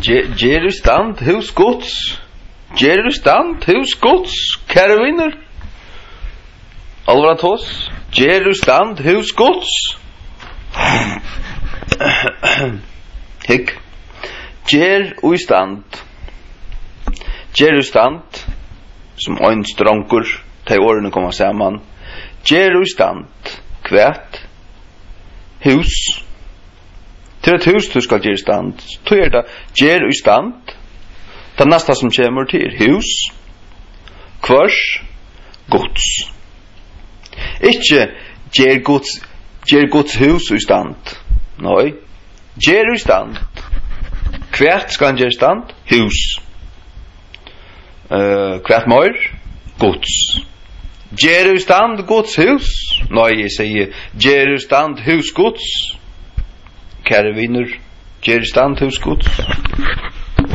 Ger i stand hus Guds. Ger i stand hus Guds. Kære vinner. Alvara tås. Ger i stand hus Guds. Hikk. Ger i stand. Ger i stand. Som ein stronkur. De årene kommer saman. Ger i stand. Kvært. Hus. Til et hus du skal gjøre i stand. Så det gjør i stand. Det neste som kommer til hus. Kvars. Gods. Ikke gjør Guds hus i stand. Nei. Gjør i stand. Hvert skal han gjøre i stand? Hus. Hvert mer? Gods. Gjør i stand Guds hus? Nei, jeg sier gjør i stand hus Guds. Kære vinner, gjør i stand hos Guds.